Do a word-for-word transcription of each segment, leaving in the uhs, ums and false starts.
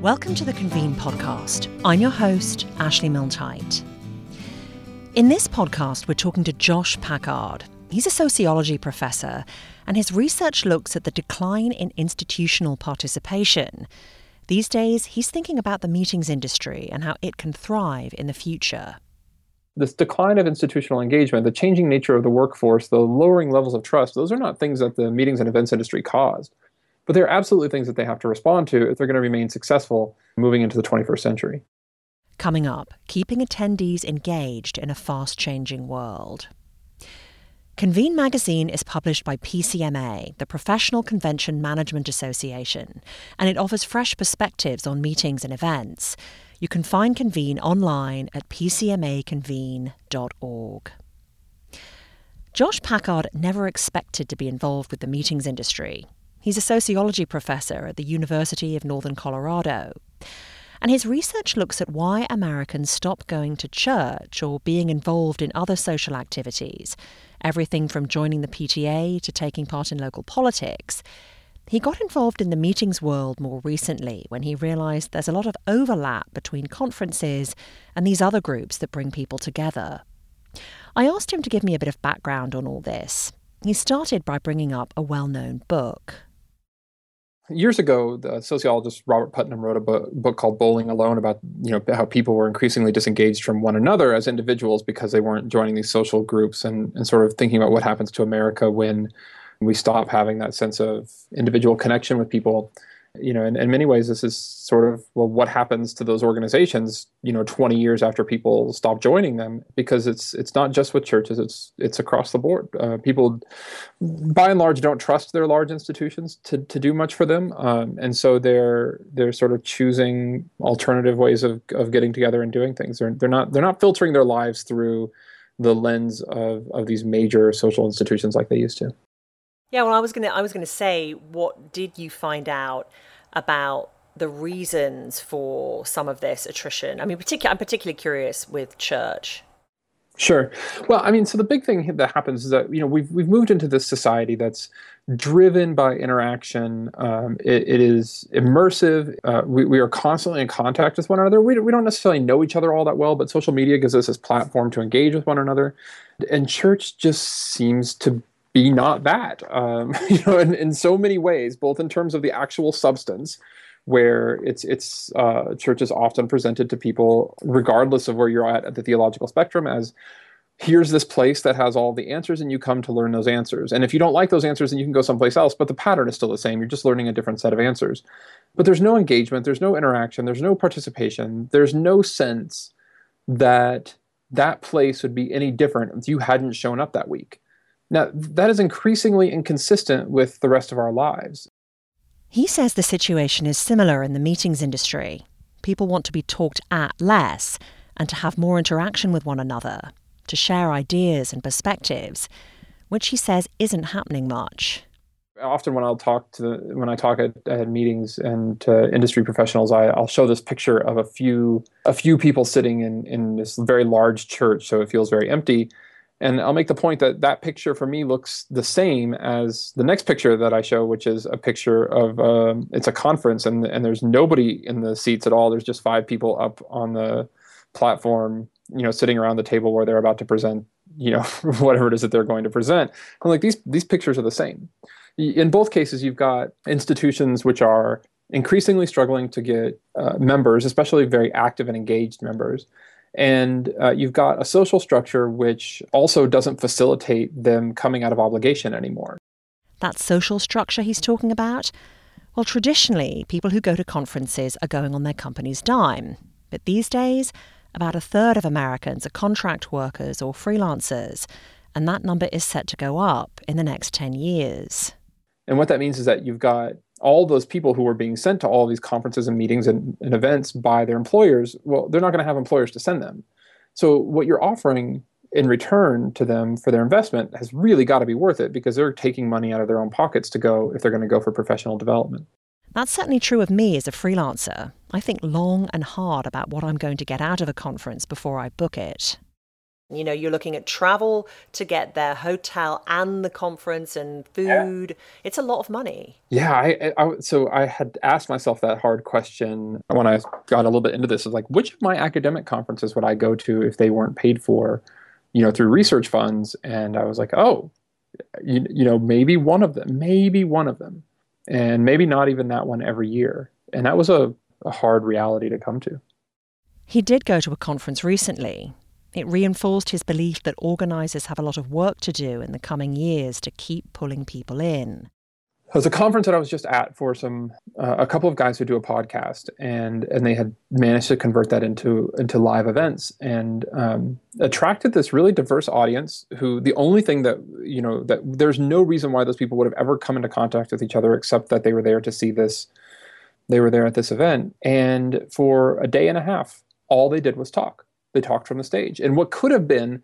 Welcome to the Convene podcast. I'm your host, Ashley Milne-Tyte. In this podcast, we're talking to Josh Packard. He's a sociology professor, and his research looks at the decline in institutional participation. These days, he's thinking about the meetings industry and how it can thrive in the future. This decline of institutional engagement, the changing nature of the workforce, the lowering levels of trust, those are not things that the meetings and events industry caused. But they're absolutely things that they have to respond to if they're going to remain successful moving into the twenty-first century. Coming up, keeping attendees engaged in a fast-changing world. Convene magazine is published by P C M A, the Professional Convention Management Association, and it offers fresh perspectives on meetings and events. You can find Convene online at p c m a convene dot org. Josh Packard never expected to be involved with the meetings industry. He's a sociology professor at the University of Northern Colorado. And his research looks at why Americans stop going to church or being involved in other social activities, everything from joining the P T A to taking part in local politics. He got involved in the meetings world more recently when he realized there's a lot of overlap between conferences and these other groups that bring people together. I asked him to give me a bit of background on all this. He started by bringing up a well-known book. Years ago, the sociologist Robert Putnam wrote a book, book called Bowling Alone about, you know, how people were increasingly disengaged from one another as individuals because they weren't joining these social groups, and, and sort of thinking about what happens to America when we stop having that sense of individual connection with people. You know, in, in many ways, this is sort of, well, what happens to those organizations, you know, twenty years after people stop joining them, because it's it's not just with churches, it's it's across the board. Uh, people, by and large, don't trust their large institutions to, to do much for them. Um, and so they're they're sort of choosing alternative ways of, of getting together and doing things. They're, they're not they're not filtering their lives through the lens of, of these major social institutions like they used to. Yeah, well, I was gonna, I was gonna say, what did you find out about the reasons for some of this attrition? I mean, particular, I'm particularly curious with church. Sure. Well, I mean, so the big thing that happens is that, you know, we've we've moved into this society that's driven by interaction. Um, it, it is immersive. Uh, we, we are constantly in contact with one another. We, we don't necessarily know each other all that well, but social media gives us this platform to engage with one another. And church just seems to be not that, um, you know, in, in so many ways, both in terms of the actual substance, where it's it's uh, church is often presented to people, regardless of where you're at at the theological spectrum, as here's this place that has all the answers, and you come to learn those answers. And if you don't like those answers, then you can go someplace else, but the pattern is still the same. You're just learning a different set of answers. But there's no engagement, there's no interaction, there's no participation, there's no sense that that place would be any different if you hadn't shown up that week. Now, that is increasingly inconsistent with the rest of our lives. He says the situation is similar in the meetings industry. People want to be talked at less and to have more interaction with one another, to share ideas and perspectives, which he says isn't happening much. Often when I'll talk to when I talk at, at meetings and to industry professionals, I, I'll show this picture of a few a few people sitting in, in this very large church, so it feels very empty. And I'll make the point that that picture for me looks the same as the next picture that I show, which is a picture of, um, it's a conference, and and there's nobody in the seats at all. There's just five people up on the platform, you know, sitting around the table where they're about to present, you know, whatever it is that they're going to present. I'm like, these these pictures are the same. In both cases, you've got institutions which are increasingly struggling to get uh, members, especially very active and engaged members. And uh, you've got a social structure which also doesn't facilitate them coming out of obligation anymore. That social structure he's talking about? Well, traditionally, people who go to conferences are going on their company's dime. But these days, about a third of Americans are contract workers or freelancers, and that number is set to go up in the next ten years. And what that means is that you've got all those people who are being sent to all these conferences and meetings and, and events by their employers. Well, they're not going to have employers to send them. So what you're offering in return to them for their investment has really got to be worth it, because they're taking money out of their own pockets to go if they're going to go for professional development. That's certainly true of me as a freelancer. I think long and hard about what I'm going to get out of a conference before I book it. You know, you're looking at travel to get there, hotel and the conference and food. Yeah. It's a lot of money. Yeah. I, I, so I had asked myself that hard question when I got a little bit into this. Of like, which of my academic conferences would I go to if they weren't paid for, you know, through research funds? And I was like, oh, you, you know, maybe one of them, maybe one of them, and maybe not even that one every year. And that was a, a hard reality to come to. He did go to a conference recently. It reinforced his belief that organizers have a lot of work to do in the coming years to keep pulling people in. It was a conference that I was just at for some uh, a couple of guys who do a podcast, and and they had managed to convert that into into live events, and um, attracted this really diverse audience. Who the only thing that you know that there's no reason why those people would have ever come into contact with each other except that they were there to see this. They were there at this event, and for a day and a half, all they did was talk. They talked from the stage. And what could have been,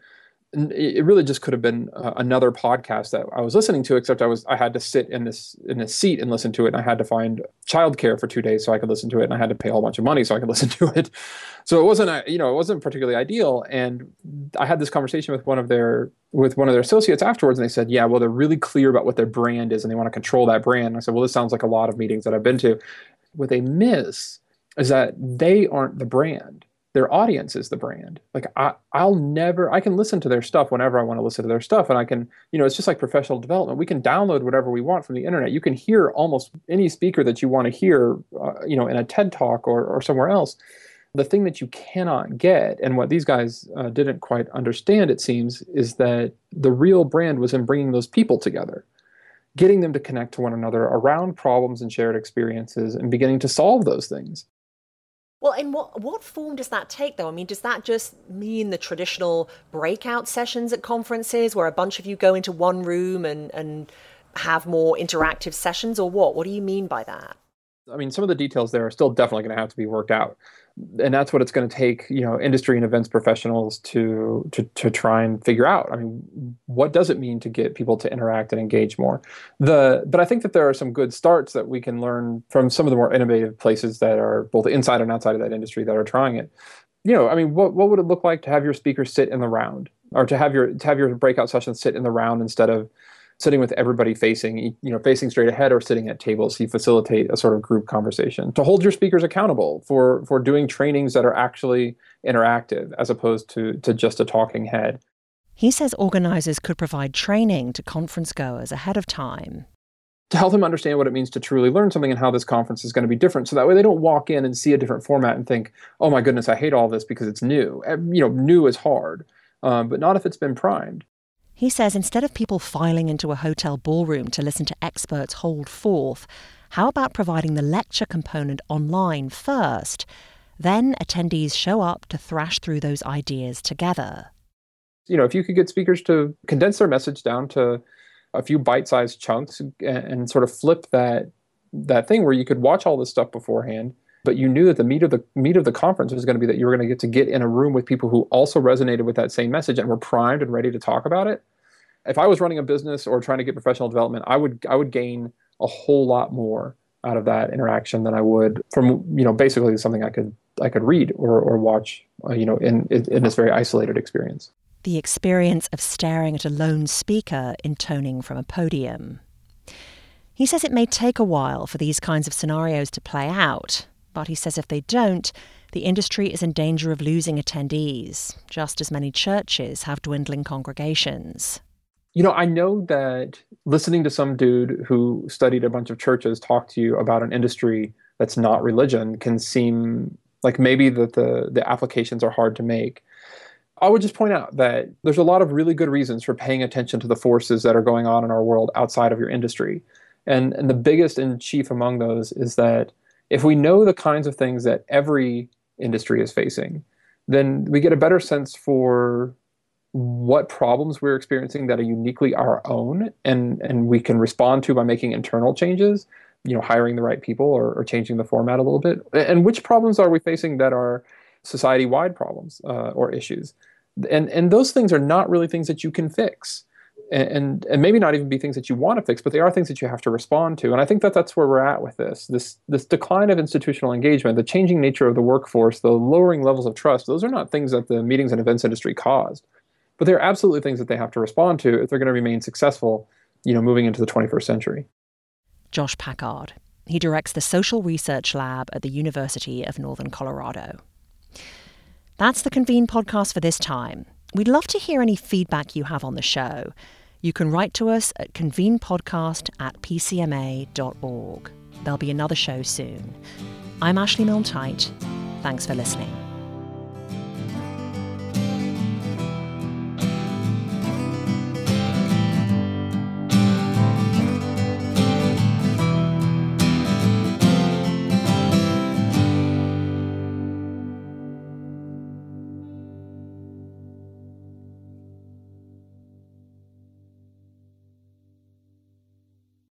it really just could have been uh, another podcast that I was listening to, except I was I had to sit in this in a seat and listen to it. And I had to find childcare for two days so I could listen to it. And I had to pay a whole bunch of money so I could listen to it. So it wasn't, you know, it wasn't particularly ideal. And I had this conversation with one of their with one of their associates afterwards, and they said, yeah, well, they're really clear about what their brand is and they want to control that brand. And I said, well, this sounds like a lot of meetings that I've been to. What they miss is that they aren't the brand. Their audience is the brand. Like I, I'll never, I can listen to their stuff whenever I want to listen to their stuff. And I can, you know, it's just like professional development. We can download whatever we want from the internet. You can hear almost any speaker that you want to hear, uh, you know, in a TED Talk or, or somewhere else. The thing that you cannot get, and what these guys uh, didn't quite understand, it seems, is that the real brand was in bringing those people together, getting them to connect to one another around problems and shared experiences and beginning to solve those things. Well, in what what form does that take, though? I mean, does that just mean the traditional breakout sessions at conferences where a bunch of you go into one room and, and have more interactive sessions, or what? What do you mean by that? I mean, some of the details there are still definitely going to have to be worked out. And that's what it's going to take, you know, industry and events professionals to, to to try and figure out. I mean, what does it mean to get people to interact and engage more? The but I think that there are some good starts that we can learn from some of the more innovative places that are both inside and outside of that industry that are trying it. You know, I mean, what what would it look like to have your speakers sit in the round, or to have your to have your breakout sessions sit in the round instead of sitting with everybody facing, you know, facing straight ahead or sitting at tables? You facilitate a sort of group conversation. To hold your speakers accountable for for doing trainings that are actually interactive as opposed to, to just a talking head. He says organizers could provide training to conference goers ahead of time. To help them understand what it means to truly learn something and how this conference is going to be different. So that way they don't walk in and see a different format and think, oh my goodness, I hate all this because it's new. You know, new is hard, um, but not if it's been primed. He says instead of people filing into a hotel ballroom to listen to experts hold forth, how about providing the lecture component online first? Then attendees show up to thrash through those ideas together. You know, if you could get speakers to condense their message down to a few bite-sized chunks and, and sort of flip that that thing where you could watch all this stuff beforehand, but you knew that the meat of the meat of the conference was going to be that you were going to get to get in a room with people who also resonated with that same message and were primed and ready to talk about it. If I was running a business or trying to get professional development, I would I would gain a whole lot more out of that interaction than I would from, you know, basically something I could I could read or or watch, uh, you know, in in this very isolated experience. The experience of staring at a lone speaker intoning from a podium. He says it may take a while for these kinds of scenarios to play out. But he says if they don't, the industry is in danger of losing attendees, just as many churches have dwindling congregations. You know, I know that listening to some dude who studied a bunch of churches talk to you about an industry that's not religion can seem like maybe that the, the applications are hard to make. I would just point out that there's a lot of really good reasons for paying attention to the forces that are going on in our world outside of your industry. And, and the biggest and chief among those is that if we know the kinds of things that every industry is facing, then we get a better sense for what problems we're experiencing that are uniquely our own, and, and we can respond to by making internal changes, you know, hiring the right people or, or changing the format a little bit. And which problems are we facing that are society-wide problems uh, or issues? And, and those things are not really things that you can fix. And, and maybe not even be things that you want to fix, but they are things that you have to respond to. And I think that that's where we're at with this. This this decline of institutional engagement, the changing nature of the workforce, the lowering levels of trust, those are not things that the meetings and events industry caused. But there are absolutely things that they have to respond to if they're going to remain successful, you know, moving into the twenty-first century. Josh Packard. He directs the Social Research Lab at the University of Northern Colorado. That's the Convene podcast for this time. We'd love to hear any feedback you have on the show. You can write to us at convenepodcast at p c m a dot org. There'll be another show soon. I'm Ashley Milne-Tyte. Thanks for listening.